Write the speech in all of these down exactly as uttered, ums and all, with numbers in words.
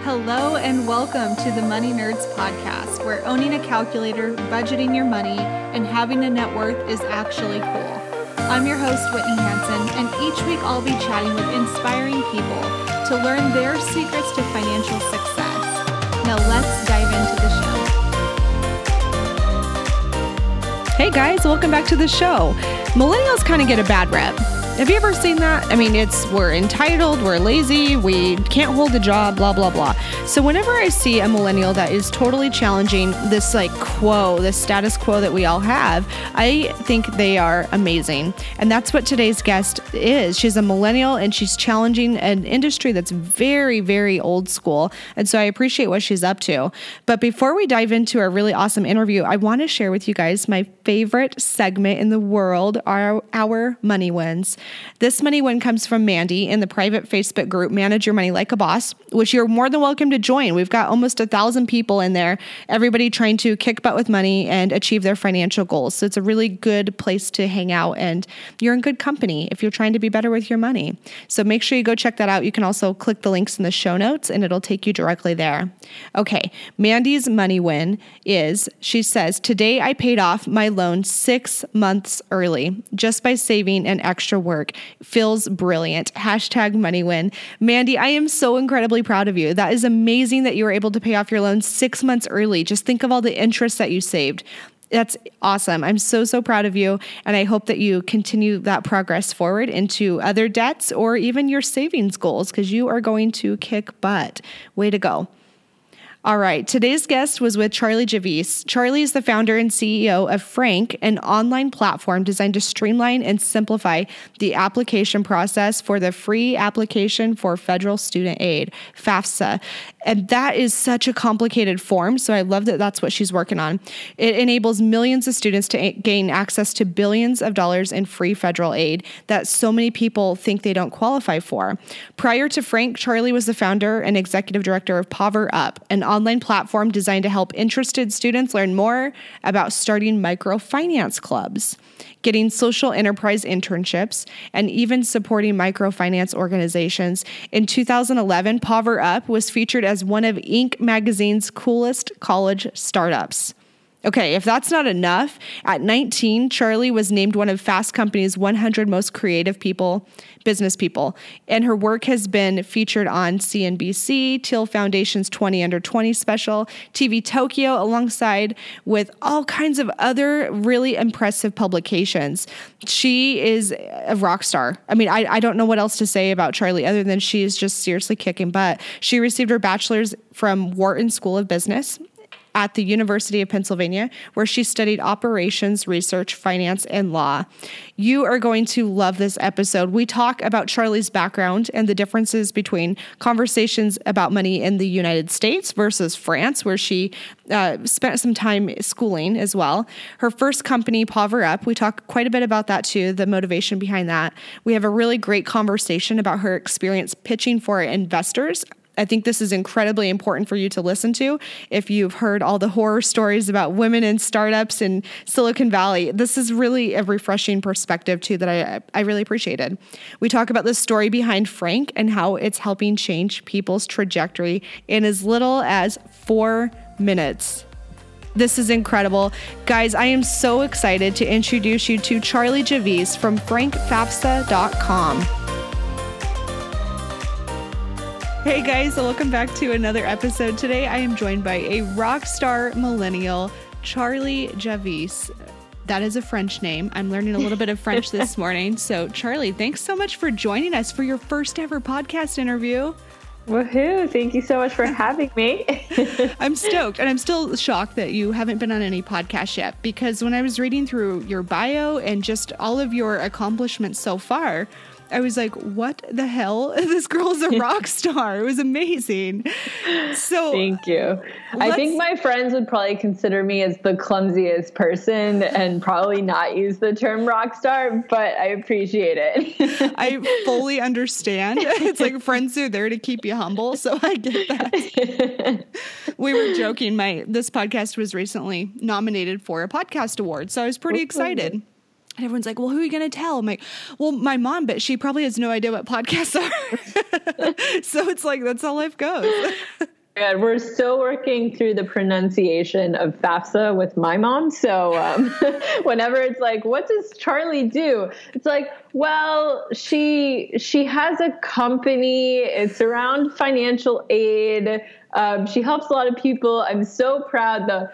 Hello and welcome to the Money Nerds podcast, where owning a calculator, budgeting your money, and having a net worth is actually cool. I'm your host, Whitney Hansen, and each week I'll be chatting with inspiring people to learn their secrets to financial success. Now let's dive into the show. Hey guys, welcome back to the show. Millennials kind of get a bad rep. Have you ever seen that? I mean, it's we're entitled, we're lazy, we can't hold a job, blah, blah, blah. So whenever I see a millennial that is totally challenging this like quo, this status quo that we all have, I think they are amazing. And that's what today's guest is. She's a millennial and she's challenging an industry that's very, very old school. And so I appreciate what she's up to. But before we dive into our really awesome interview, I want to share with you guys my favorite segment in the world, our, our money wins. This money win comes from Mandy in the private Facebook group, Manage Your Money Like a Boss, which you're more than welcome to join. We've got almost a thousand people in there, everybody trying to kick butt with money and achieve their financial goals. So it's a really good place to hang out and you're in good company if you're trying to be better with your money. So make sure you go check that out. You can also click the links in the show notes and it'll take you directly there. Okay, Mandy's money win is, she says, today I paid off my loan six months early just by saving an extra work. Feels brilliant. Hashtag money win. Mandy, I am so incredibly proud of you. That is amazing that you were able to pay off your loan six months early. Just think of all the interest that you saved. That's awesome. I'm so, so proud of you. And I hope that you continue that progress forward into other debts or even your savings goals because you are going to kick butt. Way to go. All right, today's guest was with Charlie Javice. Charlie is the founder and C E O of Frank, an online platform designed to streamline and simplify the application process for the free application for federal student aid, FAFSA. And that is such a complicated form, so I love that that's what she's working on. It enables millions of students to a- gain access to billions of dollars in free federal aid that so many people think they don't qualify for. Prior to Frank, Charlie was the founder and executive director of PowerUp, an online platform designed to help interested students learn more about starting microfinance clubs, getting social enterprise internships, and even supporting microfinance organizations. In two thousand eleven, PowerUp was featured as one of Inc magazine's coolest college startups. Okay, if that's not enough, at nineteen, Charlie was named one of Fast Company's one hundred most creative people, business people, and her work has been featured on C N B C, Till Foundation's twenty under twenty special, T V Tokyo, alongside with all kinds of other really impressive publications. She is a rock star. I mean, I, I don't know what else to say about Charlie other than she is just seriously kicking butt. She received her bachelor's from Wharton School of Business at the University of Pennsylvania, where she studied operations, research, finance, and law. You are going to love this episode. We talk about Charlie's background and the differences between conversations about money in the United States versus France, where she uh, spent some time schooling as well. Her first company, PowerUp, we talk quite a bit about that too, the motivation behind that. We have a really great conversation about her experience pitching for investors. I think this is incredibly important for you to listen to. If you've heard all the horror stories about women in startups in Silicon Valley, this is really a refreshing perspective too that I, I really appreciated. We talk about the story behind Frank and how it's helping change people's trajectory in as little as four minutes. This is incredible. Guys, I am so excited to introduce you to Charlie Javice from frank fafsa dot com. Hey guys, welcome back to another episode. Today I am joined by a rock star millennial, Charlie Javice. That is a French name. I'm learning a little bit of French this morning. So Charlie, thanks so much for joining us for your first ever podcast interview. Woohoo! Thank you so much for having me. I'm stoked, and I'm still shocked that you haven't been on any podcast yet, because when I was reading through your bio and just all of your accomplishments so far, I was like, what the hell? This girl's a rock star. It was amazing. So thank you. I think my friends would probably consider me as the clumsiest person and probably not use the term rock star, but I appreciate it. I fully understand. It's like friends are there to keep you humble. So I get that. We were joking. My, this podcast was recently nominated for a podcast award. So I was pretty excited. And everyone's like, well, who are you going to tell? I'm like, well, my mom, but she probably has no idea what podcasts are. So it's like, that's how life goes. God, we're still working through the pronunciation of FAFSA with my mom. So um, whenever it's like, what does Charlie do? It's like, well, she she has a company. It's around financial aid. Um, she helps a lot of people. I'm so proud. The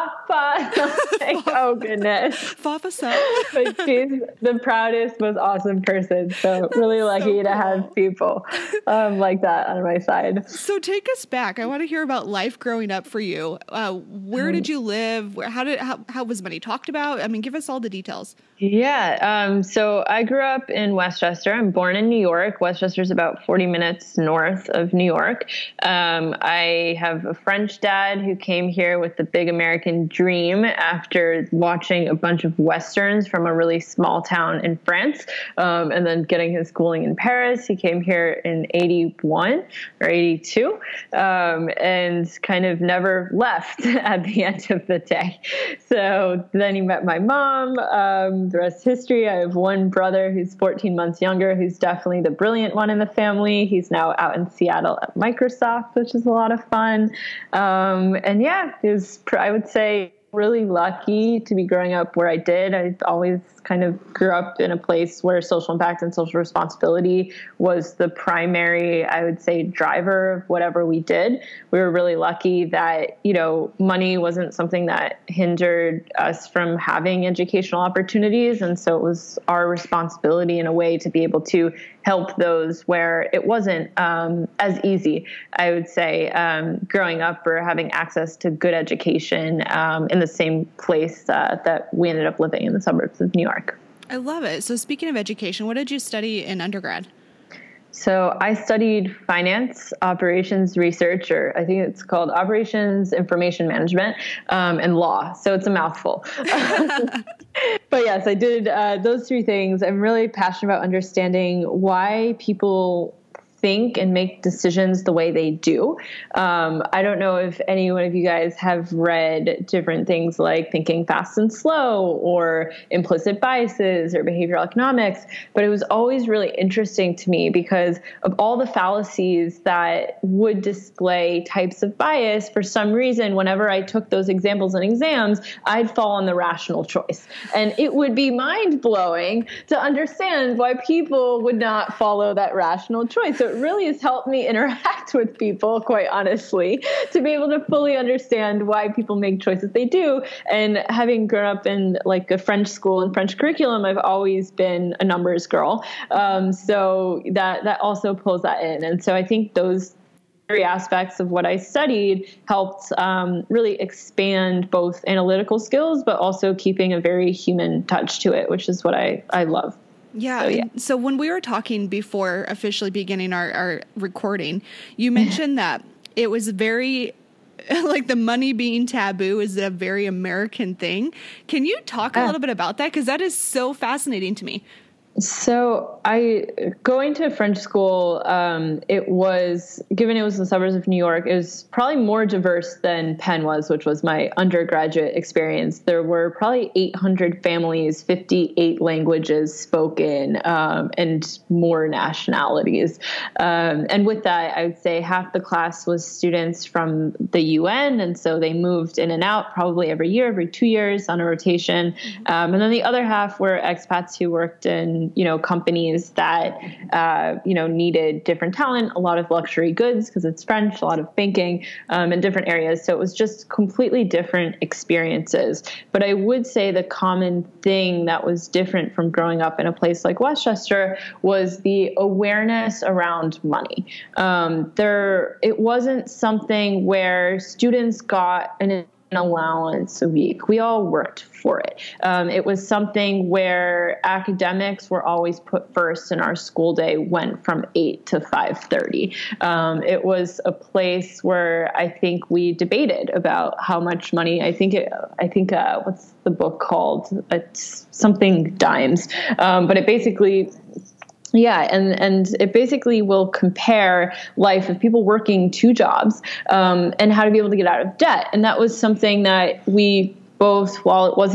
Fafa, like, oh goodness, Fafa so. But she's the proudest, most awesome person. So really lucky so cool. to have people um, like that on my side. So take us back. I want to hear about life growing up for you. Uh, where um, did you live? Where, how did how, how was money talked about? I mean, give us all the details. Yeah. Um, so I grew up in Westchester. I'm born in New York. Westchester's about forty minutes north of New York. Um, I have a French dad who came here with the big American dream after watching a bunch of Westerns from a really small town in France, um, and then getting his schooling in Paris. He came here in eighty-one or eighty-two, um, and kind of never left at the end of the day. So then he met my mom. Um, The rest is history. I have one brother who's fourteen months younger, who's definitely the brilliant one in the family. He's now out in Seattle at Microsoft, which is a lot of fun. Um, and yeah, it was, I would say, really lucky to be growing up where I did. I always kind of grew up in a place where social impact and social responsibility was the primary, I would say, driver of whatever we did. We were really lucky that, you know, money wasn't something that hindered us from having educational opportunities. And so it was our responsibility in a way to be able to help those where it wasn't um, as easy, I would say, um, growing up or having access to good education um, in the same place uh, that we ended up living in the suburbs of New York. I love it. So speaking of education, what did you study in undergrad? So I studied finance, operations research, or I think it's called operations information management, um, and law. So it's a mouthful. But yes, I did uh, those three things. I'm really passionate about understanding why people think and make decisions the way they do. Um, I don't know if any one of you guys have read different things like Thinking Fast and Slow or Implicit Biases or Behavioral Economics, but it was always really interesting to me because of all the fallacies that would display types of bias. For some reason, whenever I took those examples in exams, I'd fall on the rational choice. And it would be mind-blowing to understand why people would not follow that rational choice. So it really has helped me interact with people, quite honestly, to be able to fully understand why people make choices they do. And having grown up in like a French school and French curriculum, I've always been a numbers girl. Um, so that, that also pulls that in. And so I think those three aspects of what I studied helped um, really expand both analytical skills, but also keeping a very human touch to it, which is what I, I love. Yeah. So, yeah. So when we were talking before officially beginning our, our recording, you mentioned that it was very, like the money being taboo is a very American thing. Can you talk a little bit about that? Because that is so fascinating to me. So I, going to French school, um, it was, given it was the suburbs of New York, it was probably more diverse than Penn was, which was my undergraduate experience. There were probably eight hundred families, fifty-eight languages spoken, um, and more nationalities. Um, and with that, I would say half the class was students from the U N. And so they moved in and out probably every year, every two years on a rotation. Um, and then the other half were expats who worked in, you know, companies that, uh, you know, needed different talent, a lot of luxury goods because it's French, a lot of banking, um, in different areas. So it was just completely different experiences. But I would say the common thing that was different from growing up in a place like Westchester was the awareness around money. Um, there, it wasn't something where students got an an allowance a week. We all worked for it. Um, it was something where academics were always put first, and our school day went from eight to five thirty. Um, it was a place where I think we debated about how much money. I think it. I think uh, what's the book called? It's something dimes, um, but it basically. Yeah, and, and it basically will compare life of people working two jobs um, and how to be able to get out of debt. And that was something that we both, while it wasn't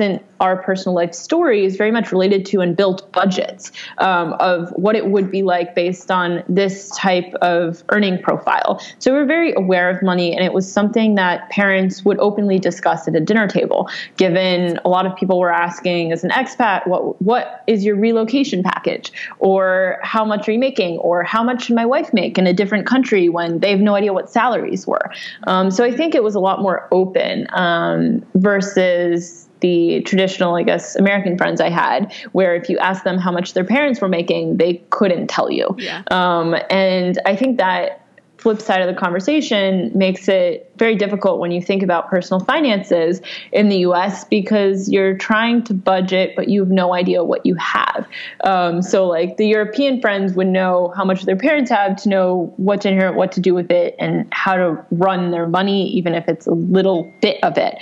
our personal life stories very much related to and built budgets um, of what it would be like based on this type of earning profile. So we were very aware of money, and it was something that parents would openly discuss at a dinner table, given a lot of people were asking, as an expat, what what is your relocation package? Or how much are you making? Or how much should my wife make in a different country when they have no idea what salaries were? Um, so I think it was a lot more open um, versus the traditional, I guess, American friends I had, where if you asked them how much their parents were making, they couldn't tell you. Yeah. Um, and I think that flip side of the conversation makes it very difficult when you think about personal finances in the U S, because you're trying to budget, but you have no idea what you have. Um, so like the European friends would know how much their parents have to know what to inherit, what to do with it, and how to run their money, even if it's a little bit of it.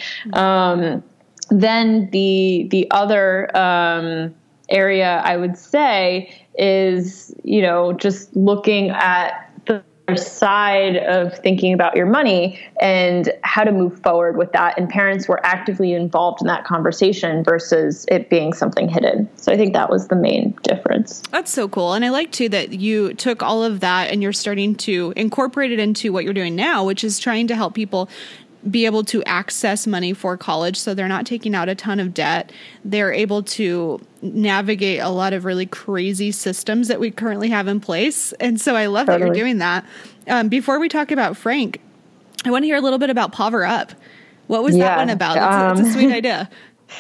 Um, then the, the other, um, area I would say is, you know, just looking at the side of thinking about your money and how to move forward with that. And parents were actively involved in that conversation versus it being something hidden. So I think that was the main difference. That's so cool. And I like too that you took all of that and you're starting to incorporate it into what you're doing now, which is trying to help people be able to access money for college. So they're not taking out a ton of debt. They're able to navigate a lot of really crazy systems that we currently have in place. And so I love totally. that you're doing that. Um, before we talk about Frank, I want to hear a little bit about Power Up. What was yeah, that one about? That's, um, that's a sweet idea.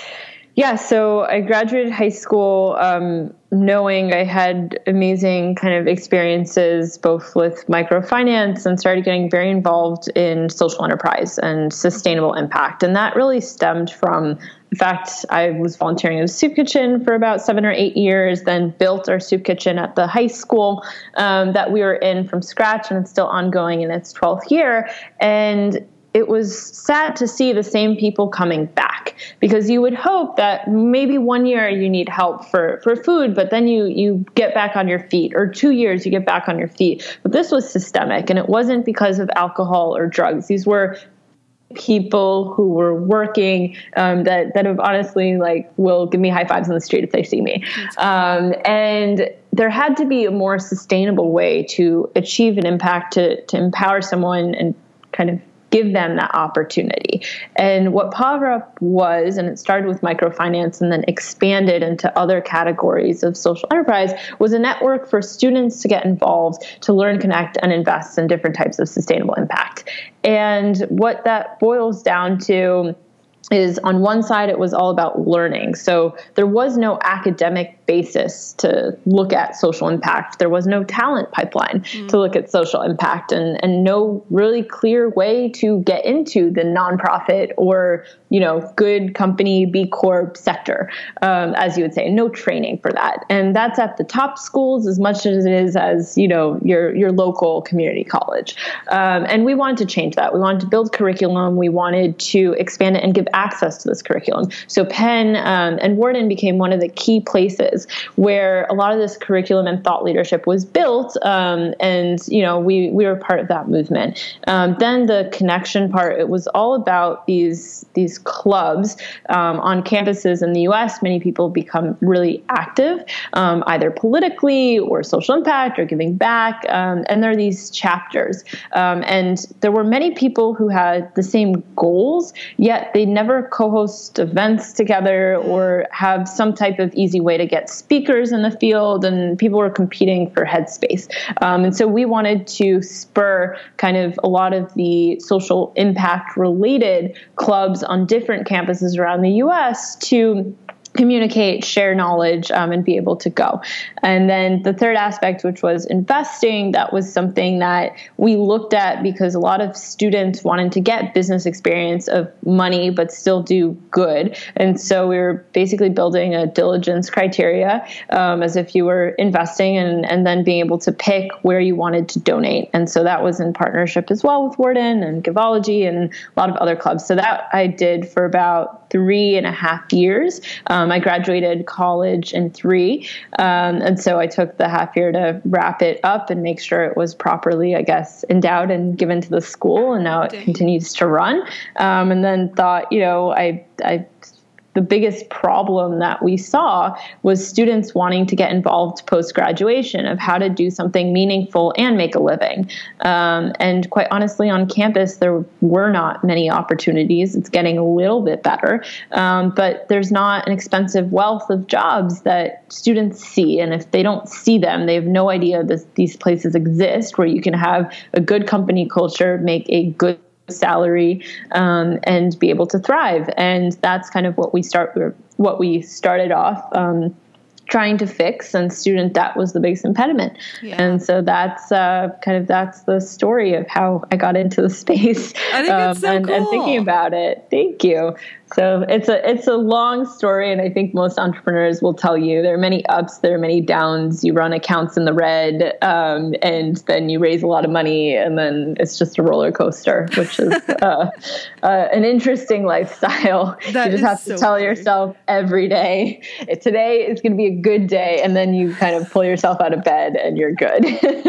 Yeah, so I graduated high school um, knowing I had amazing kind of experiences both with microfinance, and started getting very involved in social enterprise and sustainable impact. And that really stemmed from the fact I was volunteering at a soup kitchen for about seven or eight years, then built our soup kitchen at the high school um, that we were in from scratch, and it's still ongoing in its twelfth year. And it was sad to see the same people coming back, because you would hope that maybe one year you need help for, for food, but then you, you get back on your feet, or two years you get back on your feet. But this was systemic, and it wasn't because of alcohol or drugs. These were people who were working um, that, that have honestly like will give me high fives on the street if they see me. Um, and there had to be a more sustainable way to achieve an impact, to, to empower someone and kind of give them that opportunity. And what Power Up was, and it started with microfinance and then expanded into other categories of social enterprise, was a network for students to get involved, to learn, connect, and invest in different types of sustainable impact. And what that boils down to is, on one side, it was all about learning. So there was no academic basis to look at social impact. There was no talent pipeline mm. to look at social impact, and, and no really clear way to get into the nonprofit or, you know, good company, B Corp sector, um, as you would say, no training for that. And that's at the top schools as much as it is as, you know, your, your local community college. Um, and we wanted to change that. We wanted to build curriculum. We wanted to expand it and give access to this curriculum. So Penn um, and Wharton became one of the key places where a lot of this curriculum and thought leadership was built. Um, and, you know, we, we were part of that movement. Um, then the connection part, it was all about these, these clubs um, on campuses in the U S. Many people become really active, um, either politically or social impact or giving back. Um, and there are these chapters. Um, and there were many people who had the same goals, yet they never co-host events together or have some type of easy way to get speakers in the field, and people were competing for headspace. Um, and so we wanted to spur kind of a lot of the social impact related clubs on different campuses around the U S to communicate, share knowledge, um, and be able to go. And then the third aspect, which was investing, that was something that we looked at because a lot of students wanted to get business experience of money, but still do good. And so we were basically building a diligence criteria um, as if you were investing, and, and then being able to pick where you wanted to donate. And so that was in partnership as well with Wharton and Givology and a lot of other clubs. So that I did for about three and a half years. Um, I graduated college in three. Um, and so I took the half year to wrap it up and make sure it was properly, I guess, endowed and given to the school. And now it Dang. continues to run. Um, and then thought, you know, I, I the biggest problem that we saw was students wanting to get involved post-graduation of how to do something meaningful and make a living. Um, and quite honestly, on campus, there were not many opportunities. It's getting a little bit better, um, but there's not an expensive wealth of jobs that students see. And if they don't see them, they have no idea that these places exist where you can have a good company culture, make a good salary, um, and be able to thrive. And that's kind of what we start, what we started off um, trying to fix, and student debt was the biggest impediment. Yeah. And so that's uh, kind of, that's the story of how I got into the space. I think um, it's so and, cool. and thinking about it. Thank you. So it's a it's a long story, and I think most entrepreneurs will tell you there are many ups, there are many downs. You run accounts in the red, um, and then you raise a lot of money, and then it's just a roller coaster, which is uh, uh, an interesting lifestyle. That you just have to so tell funny. yourself every day, today is going to be a good day, and then you kind of pull yourself out of bed, and you're good.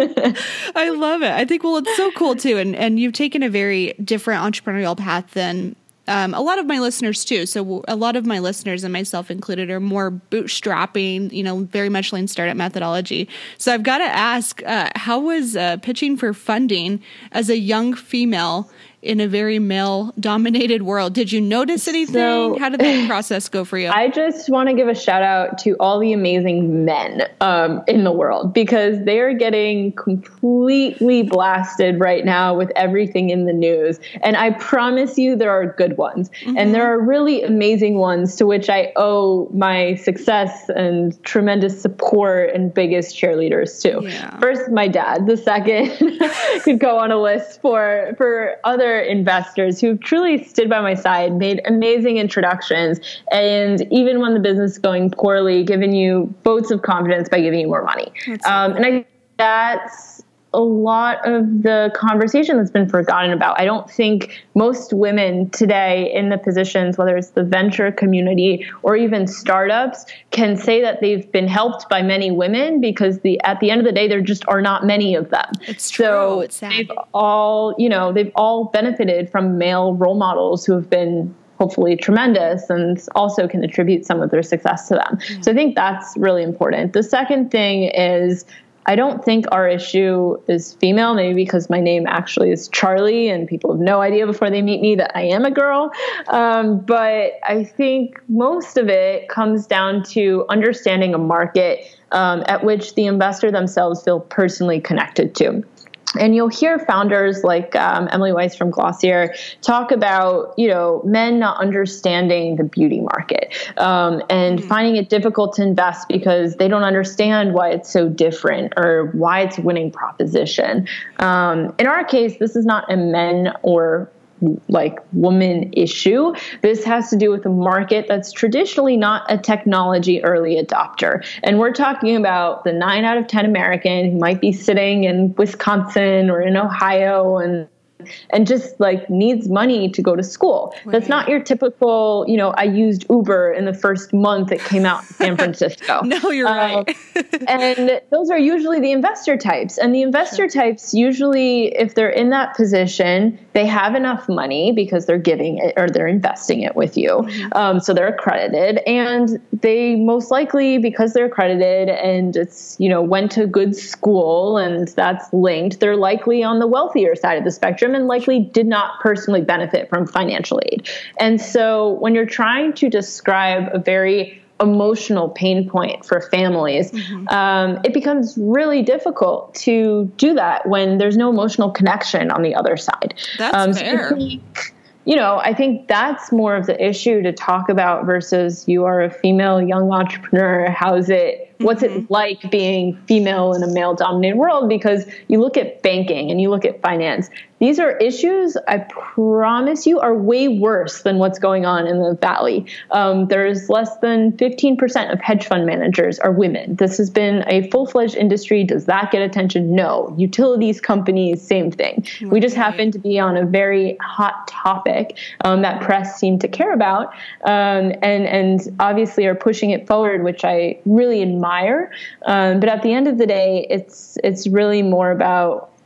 I love it. I think, well, it's so cool too, and and you've taken a very different entrepreneurial path than Um, a lot of my listeners too. So a lot of my listeners, and myself included, are more bootstrapping, you know, very much lean startup methodology. So I've got to ask, uh, how was uh, pitching for funding as a young female in a very male-dominated world? Did you notice anything? So, how did that process go for you? I just want to give a shout out to all the amazing men um, in the world, because they are getting completely blasted right now with everything in the news. And I promise you there are good ones. Mm-hmm. And there are really amazing ones to which I owe my success and tremendous support and biggest cheerleaders too. Yeah. First, my dad. The second could go on a list for, for other investors who truly stood by my side, made amazing introductions, and even when the business is going poorly, given you votes of confidence by giving you more money. Um, and I think that's a lot of the conversation that's been forgotten about. I don't think most women today in the positions, whether it's the venture community or even startups, can say that they've been helped by many women, because the at the end of the day, there just are not many of them. It's true. So it's sad. They've all, you know, they've all benefited from male role models who have been hopefully tremendous, and also can attribute some of their success to them. Mm-hmm. So I think that's really important. The second thing is, I don't think our issue is female, maybe because my name actually is Charlie and people have no idea before they meet me that I am a girl. Um, but I think most of it comes down to understanding a market um, at which the investor themselves feel personally connected to. And you'll hear founders like um, Emily Weiss from Glossier talk about, you know, men not understanding the beauty market um, and mm-hmm. finding it difficult to invest because they don't understand why it's so different or why it's a winning proposition. Um, in our case, this is not a men or like woman issue. This has to do with a market that's traditionally not a technology early adopter. And we're talking about the nine out of ten American who might be sitting in Wisconsin or in Ohio and and just like needs money to go to school. Right. That's not your typical, you know, I used Uber in the first month it came out in San Francisco. No, you're um, right. And those are usually the investor types. And the investor sure. types, usually if they're in that position, they have enough money because they're giving it or they're investing it with you. Mm-hmm. Um, so they're accredited, and they most likely, because they're accredited and it's, you know, went to good school and that's linked, they're likely on the wealthier side of the spectrum and likely did not personally benefit from financial aid. And so when you're trying to describe a very emotional pain point for families, mm-hmm. um, it becomes really difficult to do that when there's no emotional connection on the other side. That's um, fair. So I think, you know, I think that's more of the issue to talk about versus you are a female young entrepreneur. How's it? What's it like being female in a male-dominated world? Because you look at banking and you look at finance. These are issues, I promise you, are way worse than what's going on in the Valley. Um, there's less than fifteen percent of hedge fund managers are women. This has been a full-fledged industry. Does that get attention? No. Utilities companies, same thing. Okay. We just happen to be on a very hot topic um, that press seem to care about, um, and, and obviously are pushing it forward, which I really admire. Um, but at the end of the day, it's it's really more about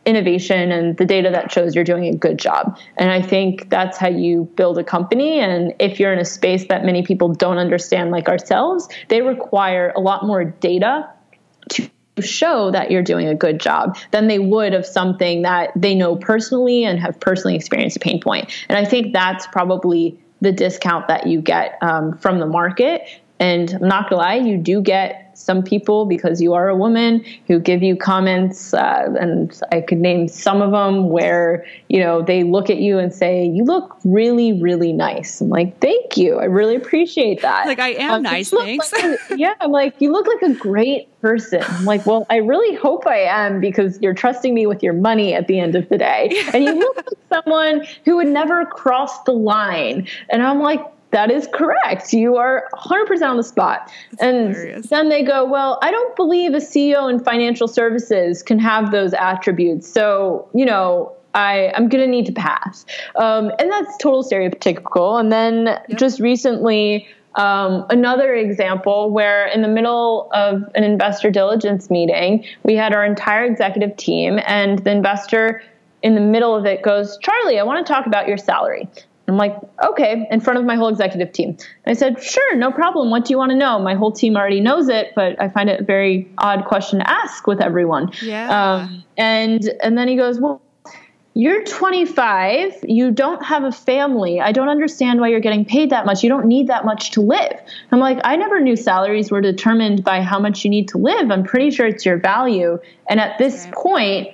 innovation and the data that shows you're doing a good job. And I think that's how you build a company. And if you're in a space that many people don't understand, like ourselves, they require a lot more data to show that you're doing a good job than they would of something that they know personally and have personally experienced a pain point. And I think that's probably the discount that you get um, from the market. And I'm not gonna lie, you do get some people, because you are a woman, who give you comments, uh, and I could name some of them, where, you know, they look at you and say, you look really, really nice. I'm like, thank you. I really appreciate that. Like, I am um, nice, thanks. Like a, yeah, I'm like, you look like a great person. I'm like, well, I really hope I am, because you're trusting me with your money at the end of the day. And you look like someone who would never cross the line. And I'm like, that is correct. You are one hundred percent on the spot. That's and hilarious. Then they go, well, I don't believe a C E O in financial services can have those attributes. So, you know, I, I'm going to need to pass. Um, and that's total stereotypical. And then yep. just recently, um, another example where in the middle of an investor diligence meeting, we had our entire executive team, and the investor in the middle of it goes, Charlie, I want to talk about your salary. I'm like, okay, in front of my whole executive team. And I said, sure, no problem. What do you want to know? My whole team already knows it, but I find it a very odd question to ask with everyone. Yeah. Um, and, and then he goes, well, you're twenty-five. You don't have a family. I don't understand why you're getting paid that much. You don't need that much to live. I'm like, I never knew salaries were determined by how much you need to live. I'm pretty sure it's your value. And at this right. point,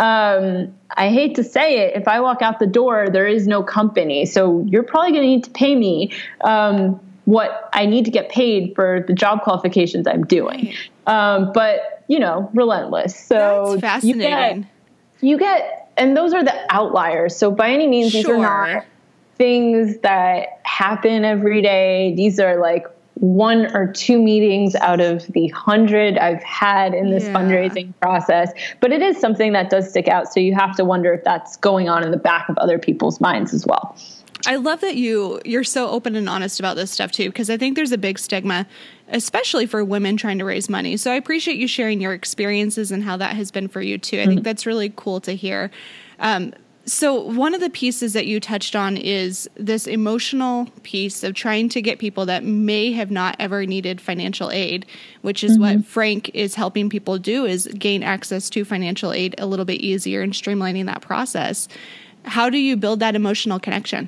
Um, I hate to say it, if I walk out the door, there is no company. So you're probably going to need to pay me um, what I need to get paid for the job qualifications I'm doing. Um, but, you know, relentless. So that's fascinating. You get, you get, and those are the outliers. So by any means, sure. these are not things that happen every day. These are like one or two meetings out of the hundred I've had in this yeah. fundraising process. But it is something that does stick out. So you have to wonder if that's going on in the back of other people's minds as well. I love that you, you're so open and honest about this stuff too, because I think there's a big stigma, especially for women trying to raise money. So I appreciate you sharing your experiences and how that has been for you too. I mm-hmm. think that's really cool to hear. Um, So one of the pieces that you touched on is this emotional piece of trying to get people that may have not ever needed financial aid, which is mm-hmm. what Frank is helping people do, is gain access to financial aid a little bit easier and streamlining that process. How do you build that emotional connection?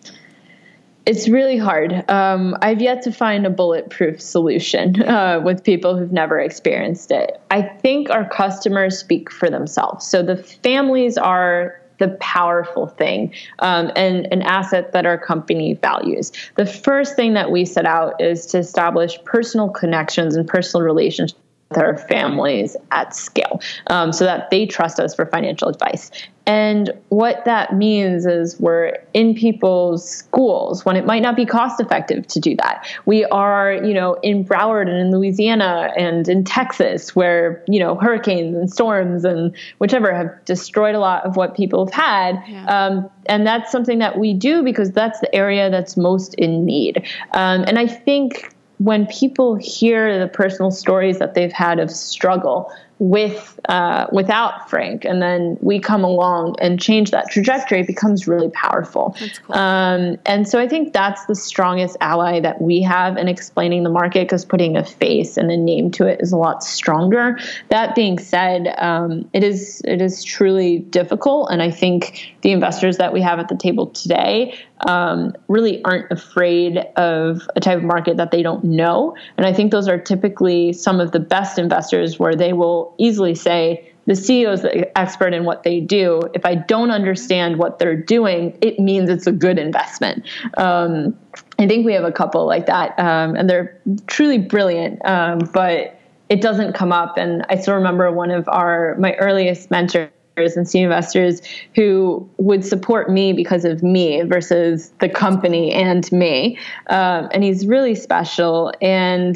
It's really hard. Um, I've yet to find a bulletproof solution uh, with people who've never experienced it. I think our customers speak for themselves. So the families are the powerful thing um, and an asset that our company values. The first thing that we set out is to establish personal connections and personal relationships with our families at scale um, so that they trust us for financial advice. And what that means is we're in people's schools when it might not be cost effective to do that. We are, you know, in Broward and in Louisiana and in Texas where, you know, hurricanes and storms and whichever have destroyed a lot of what people have had. Yeah. Um, and that's something that we do because that's the area that's most in need. Um, and I think when people hear the personal stories that they've had of struggle with uh, without Frank, and then we come along and change that trajectory, it becomes really powerful. That's cool. Um, and so I think that's the strongest ally that we have in explaining the market, because putting a face and a name to it is a lot stronger. That being said, um, it is it is truly difficult, and I think the investors that we have at the table today um, really aren't afraid of a type of market that they don't know. And I think those are typically some of the best investors, where they will easily say, the C E O is the expert in what they do. If I don't understand what they're doing, it means it's a good investment. Um, I think we have a couple like that, um, and they're truly brilliant, um, but it doesn't come up. And I still remember one of our my earliest mentors and senior investors who would support me because of me versus the company and me. Um, and he's really special. And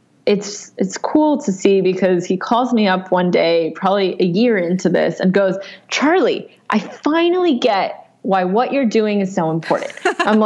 it's it's cool to see, because he calls me up one day, probably a year into this, and goes, Charlie, I finally get why what you're doing is so important. I'm like,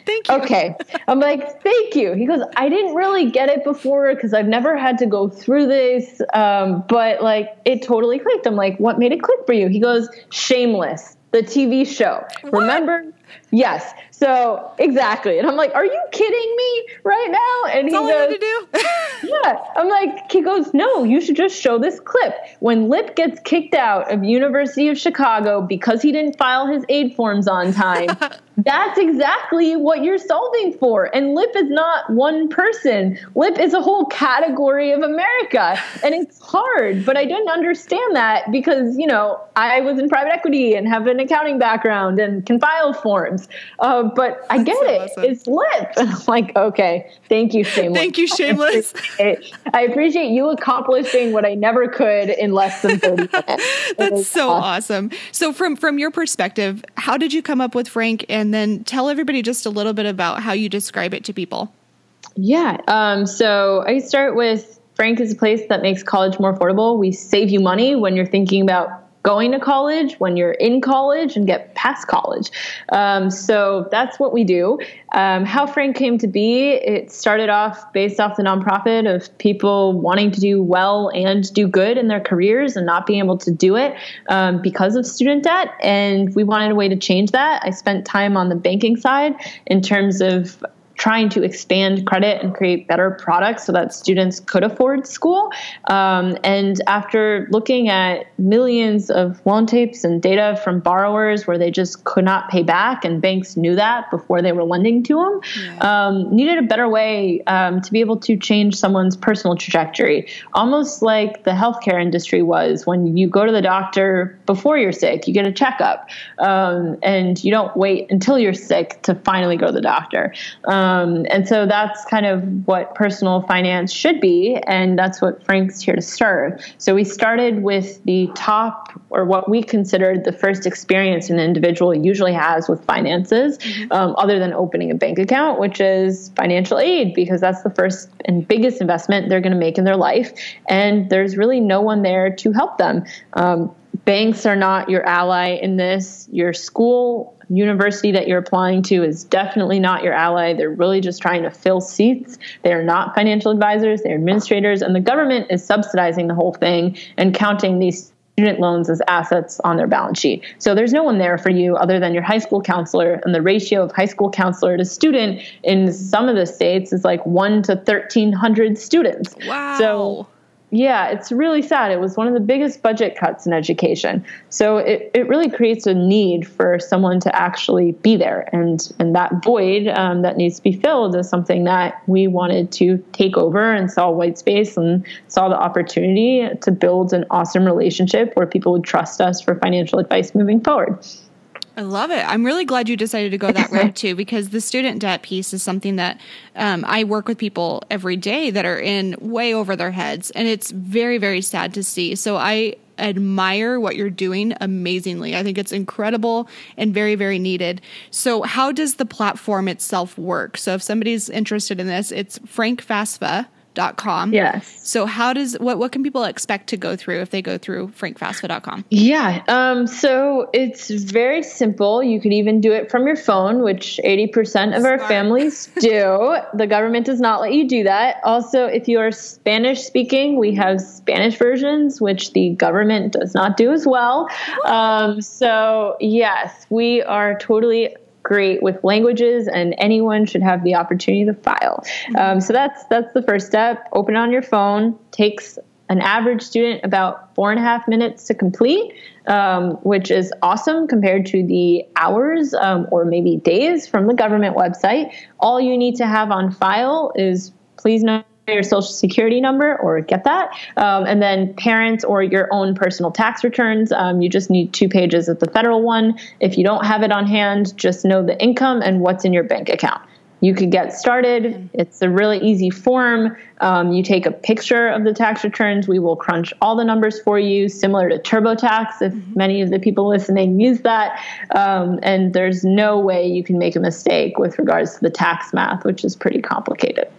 Thank you. Okay. I'm like, thank you. He goes, I didn't really get it before because I've never had to go through this. Um, but like, it totally clicked. I'm like, what made it click for you? He goes, Shameless, the T V show. What? Remember? Yes. So exactly. And I'm like, are you kidding me right now? And That's he all goes, I had to do. yeah. I'm like, he goes, no, you should just show this clip. When Lip gets kicked out of University of Chicago because he didn't file his aid forms on time, that's exactly what you're solving for. And Lip is not one person. Lip is a whole category of America. And it's hard, but I didn't understand that because, you know, I was in private equity and have an accounting background and can file forms. Uh, but I get so it. awesome. It's Lip. And I'm like, okay, thank you, Shameless. Thank you, Shameless. I appreciate, I appreciate you accomplishing what I never could in less than thirty minutes. That's so awesome. awesome. So from, from your perspective, how did you come up with Frank? And then tell everybody just a little bit about how you describe it to people. Yeah. Um, so I start with Frank is a place that makes college more affordable. We save you money when you're thinking about going to college, when you're in college and get past college. Um, so that's what we do. Um, how Frank came to be, it started off based off the nonprofit of people wanting to do well and do good in their careers and not being able to do it um, because of student debt. And we wanted a way to change that. I spent time on the banking side in terms of trying to expand credit and create better products so that students could afford school. Um, and after looking at millions of loan tapes and data from borrowers where they just could not pay back, and banks knew that before they were lending to them, yeah. um, needed a better way um, to be able to change someone's personal trajectory, almost like the healthcare industry was. When you go to the doctor before you're sick, you get a checkup, um, and you don't wait until you're sick to finally go to the doctor. Um, Um, and so that's kind of what personal finance should be, and that's what Frank's here to serve. So we started with the top, or what we considered the first experience an individual usually has with finances, mm-hmm. um, other than opening a bank account, which is financial aid, because that's the first and biggest investment they're going to make in their life, and there's really no one there to help them. Um, banks are not your ally in this. Your school university that you're applying to is definitely not your ally. They're really just trying to fill seats. They are not financial advisors. They're administrators, and the government is subsidizing the whole thing and counting these student loans as assets on their balance sheet. So there's no one there for you other than your high school counselor, and the ratio of high school counselor to student in some of the states is like one to thirteen hundred students. Wow. So yeah, it's really sad. It was one of the biggest budget cuts in education. So it, it really creates a need for someone to actually be there. And, and that void um, that needs to be filled is something that we wanted to take over, and saw white space and saw the opportunity to build an awesome relationship where people would trust us for financial advice moving forward. I love it. I'm really glad you decided to go that route too, because the student debt piece is something that um, I work with people every day that are in way over their heads, and it's very, very sad to see. So I admire what you're doing amazingly. I think it's incredible and very, very needed. So how does the platform itself work? So if somebody's interested in this, it's frank fasfa dot com. Yes. So how does, what, what can people expect to go through if they go through frank fasfa dot com? Yeah. Um, so it's very simple. You could even do it from your phone, which eighty percent of Smart. Our families do. The government does not let you do that. Also, if you are Spanish speaking, we have Spanish versions, which the government does not do as well. Um, so yes, we are totally great with languages, and anyone should have the opportunity to file. Um, so that's that's the first step. Open it on your phone. Takes an average student about four and a half minutes to complete, um, which is awesome compared to the hours um, or maybe days from the government website. All you need to have on file is please know your social security number or get that. Um, and then parents or your own personal tax returns. Um, you just need two pages of the federal one. If you don't have it on hand, just know the income and what's in your bank account. You could get started. It's a really easy form. Um, you take a picture of the tax returns. We will crunch all the numbers for you, similar to TurboTax, if mm-hmm. many of the people listening use that. Um, and there's no way you can make a mistake with regards to the tax math, which is pretty complicated.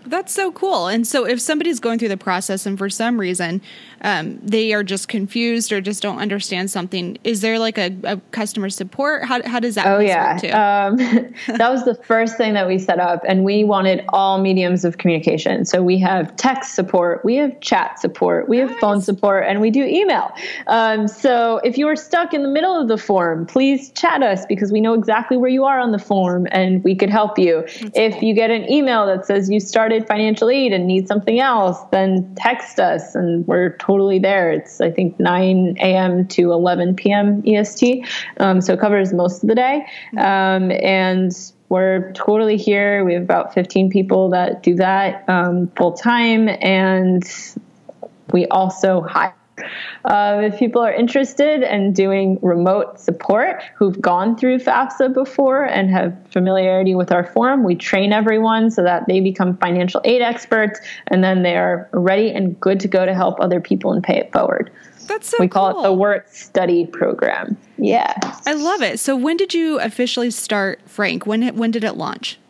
That's so cool. And so if somebody's going through the process and for some reason um, they are just confused or just don't understand something, is there like a, a customer support? How, how does that Oh, work yeah. too? Um, that was the first thing that we set up, and we wanted all mediums of communication. So we have text support, we have chat support, we have Nice. phone support, and we do email. Um, so if you are stuck in the middle of the form, please chat us because we know exactly where you are on the form and we could help you. That's if cool. you get an email that says you started financial aid and need something else, then text us and we're totally there. It's, I think, nine a.m. to eleven p.m. E S T. Um, so it covers most of the day. Um, and we're totally here. We have about fifteen people that do that um, full time. And we also hire Uh, if people are interested in doing remote support who've gone through FAFSA before and have familiarity with our forum, we train everyone so that they become financial aid experts, and then they are ready and good to go to help other people and pay it forward. That's so We call cool. it the Work Study Program. Yeah. I love it. So when did you officially start Frank? When when did it launch?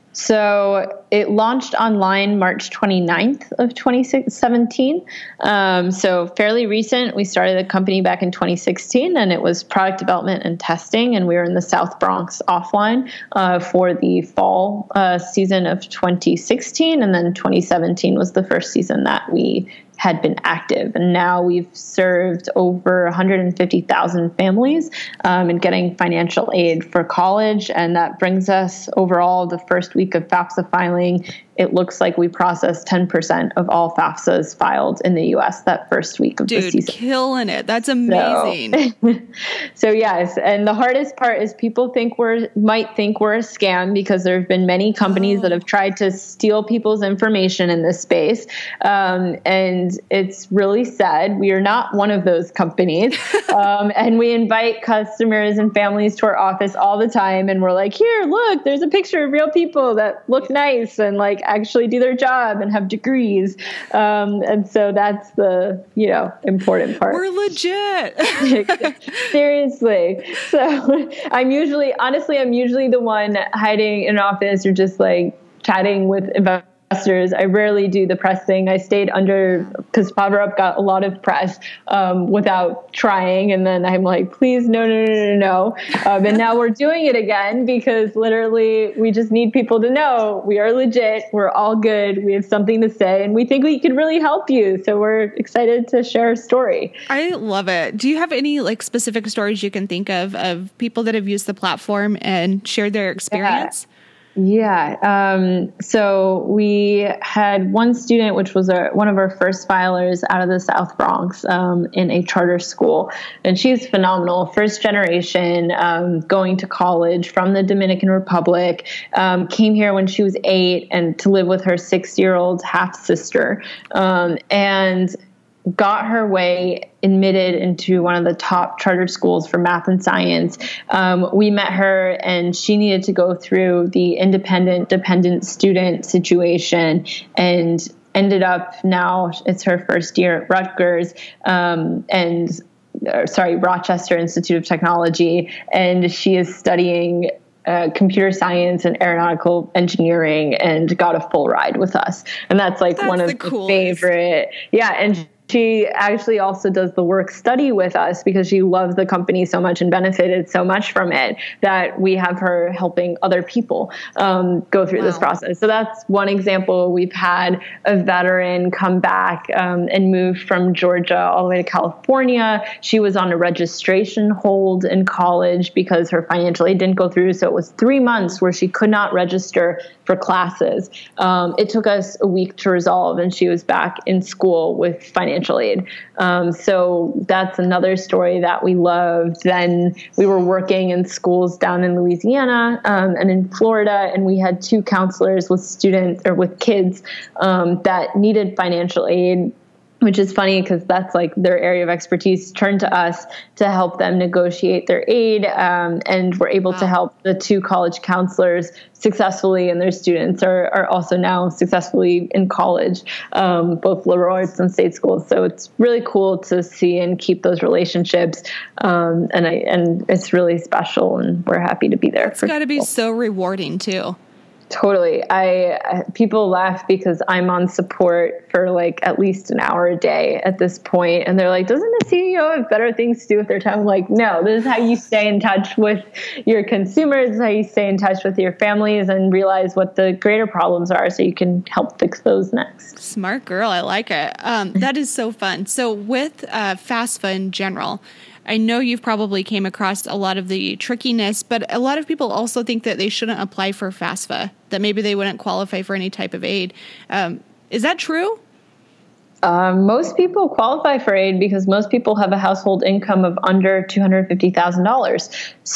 So it launched online March twenty-ninth of twenty seventeen. Um, so fairly recent. We started the company back in twenty sixteen, and it was product development and testing. And we were in the South Bronx offline uh, for the fall uh, season of twenty sixteen. And then twenty seventeen was the first season that we had been active. And now we've served over one hundred fifty thousand families um, in getting financial aid for college. And that brings us overall the first week of FAFSA filing. It looks like we processed ten percent of all FAFSAs filed in the U S that first week of Dude, the season. Killing it. That's amazing. So, so yes, and the hardest part is people think we're might think we're a scam because there have been many companies Oh. that have tried to steal people's information in this space, um, and it's really sad. We are not one of those companies, um, and we invite customers and families to our office all the time, and we're like, here, look, there's a picture of real people that look nice and like actually do their job and have degrees, um, and so that's the you know important part. We're legit. Seriously. So I'm usually, honestly, I'm usually the one hiding in an office or just like chatting with investors. I rarely do the press thing. I stayed under because PowerUp got a lot of press um, without trying. And then I'm like, please, no, no, no, no, no. Um, and now we're doing it again because literally we just need people to know we are legit. We're all good. We have something to say and we think we can really help you. So we're excited to share our story. I love it. Do you have any like specific stories you can think of of people that have used the platform and shared their experience? Yeah. Yeah. Um, so we had one student, which was our, one of our first filers out of the South Bronx um, in a charter school. And she's phenomenal. First generation, um, going to college from the Dominican Republic, um, came here when she was eight and to live with her six-year-old half-sister. Um, and got her way admitted into one of the top charter schools for math and science. Um, we met her and she needed to go through the independent dependent student situation and ended up now it's her first year at Rutgers um, and uh, sorry, Rochester Institute of Technology. And she is studying Uh, computer science and aeronautical engineering and got a full ride with us. And that's like That's one of the the coolest. favorite. Yeah. And she actually also does the work study with us because she loves the company so much and benefited so much from it that we have her helping other people um, go through Wow. this process. So that's one example. We've had a veteran come back um, and move from Georgia all the way to California. She was on a registration hold in college because her financial aid didn't go through. So it was three months where she could not register for classes. Um, it took us a week to resolve, and she was back in school with financial aid. Um, so that's another story that we loved. Then we were working in schools down in Louisiana um, and in Florida, and we had two counselors with students or with kids um, that needed financial aid, which is funny because that's like their area of expertise, turned to us to help them negotiate their aid. Um, and we're able Wow. to help the two college counselors successfully, and their students are, are also now successfully in college, um, both liberal arts and state schools. So it's really cool to see and keep those relationships. Um, and I, and it's really special, and we're happy to be there. It's got to be so rewarding too. Totally. I, I people laugh because I'm on support for like at least an hour a day at this point, and they're like, "Doesn't the C E O have better things to do with their time?" I'm like, no, this is how you stay in touch with your consumers. This is how you stay in touch with your families and realize what the greater problems are, so you can help fix those next. Smart girl. I like it. Um, that is so fun. So with uh, FAFSA in general, I know you've probably came across a lot of the trickiness, but a lot of people also think that they shouldn't apply for FAFSA, that maybe they wouldn't qualify for any type of aid. Um, is that true? Um, most people qualify for aid because most people have a household income of under two hundred fifty thousand dollars.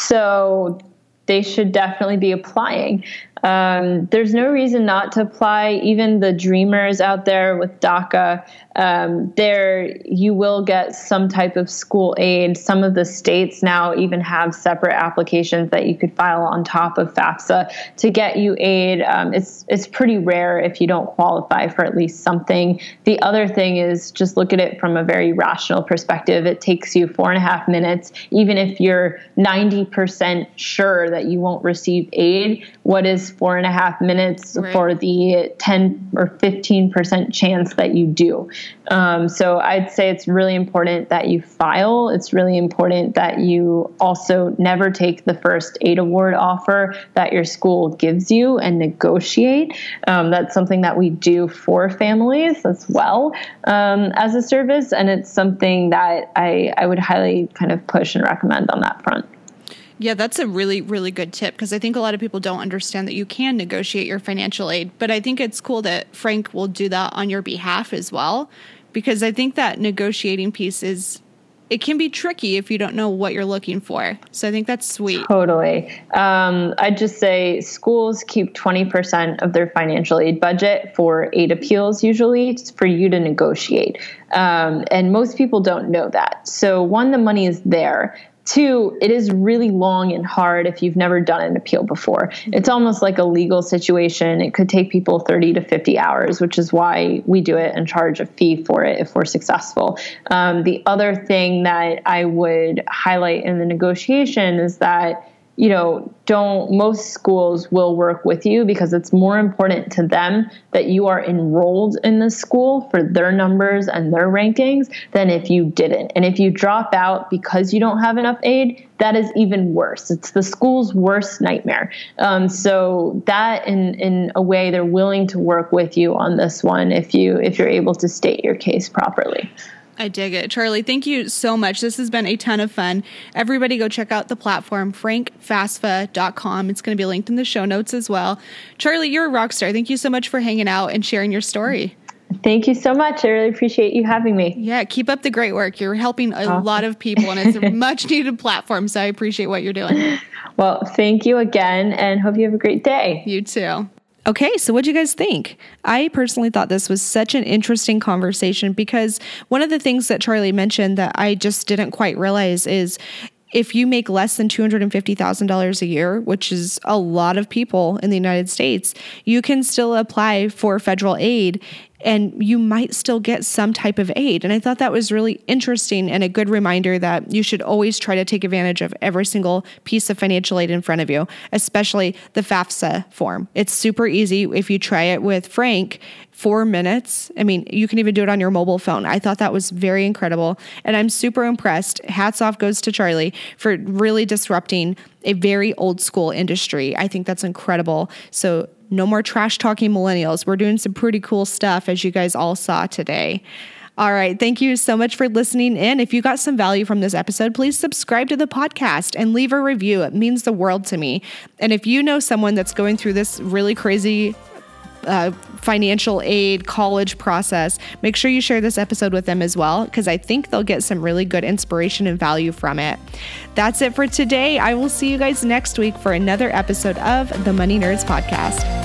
So they should definitely be applying. Um, there's no reason not to apply. Even the dreamers out there with DACA, um, there you will get some type of school aid. Some of the states now even have separate applications that you could file on top of FAFSA to get you aid. Um, it's it's pretty rare if you don't qualify for at least something. The other thing is just look at it from a very rational perspective. It takes you four and a half minutes, even if you're ninety percent sure that you won't receive aid. What is four and a half minutes right. for the ten or fifteen percent chance that you do? Um, so I'd say it's really important that you file. It's really important that you also never take the first aid award offer that your school gives you and negotiate. Um, that's something that we do for families as well um, as a service. And it's something that I, I would highly kind of push and recommend on that front. Yeah, that's a really, really good tip, because I think a lot of people don't understand that you can negotiate your financial aid. But I think it's cool that Frank will do that on your behalf as well, because I think that negotiating piece is, it can be tricky if you don't know what you're looking for. So I think that's sweet. Totally. Um, I'd just say schools keep twenty percent of their financial aid budget for aid appeals, usually. It's for you to negotiate. Um, and most people don't know that. So one, the money is there. Two, it is really long and hard if you've never done an appeal before. It's almost like a legal situation. It could take people thirty to fifty hours, which is why we do it and charge a fee for it if we're successful. Um, the other thing that I would highlight in the negotiation is that, you know, don't, most schools will work with you because it's more important to them that you are enrolled in the school for their numbers and their rankings than if you didn't. And if you drop out because you don't have enough aid, that is even worse. It's the school's worst nightmare. Um, so that in, in a way, they're willing to work with you on this one if you, if you're able to state your case properly. I dig it. Charlie, thank you so much. This has been a ton of fun. Everybody go check out the platform, frank fasfa dot com. It's going to be linked in the show notes as well. Charlie, you're a rock star. Thank you so much for hanging out and sharing your story. Thank you so much. I really appreciate you having me. Yeah, keep up the great work. You're helping a awesome. lot of people, and it's a much needed platform, so I appreciate what you're doing. Well, thank you again, and hope you have a great day. You too. Okay, so what do you guys think? I personally thought this was such an interesting conversation, because one of the things that Charlie mentioned that I just didn't quite realize is if you make less than two hundred fifty thousand dollars a year, which is a lot of people in the United States, you can still apply for federal aid and you might still get some type of aid. And I thought that was really interesting and a good reminder that you should always try to take advantage of every single piece of financial aid in front of you, especially the FAFSA form. It's super easy. If you try it with Frank, four minutes. I mean, you can even do it on your mobile phone. I thought that was very incredible. And I'm super impressed. Hats off goes to Charlie for really disrupting a very old school industry. I think that's incredible. So no more trash talking millennials. We're doing some pretty cool stuff, as you guys all saw today. All right. Thank you so much for listening in. If you got some value from this episode, please subscribe to the podcast and leave a review. It means the world to me. And if you know someone that's going through this really crazy uh, financial aid college process, make sure you share this episode with them as well, because I think they'll get some really good inspiration and value from it. That's it for today. I will see you guys next week for another episode of the Money Nerds Podcast.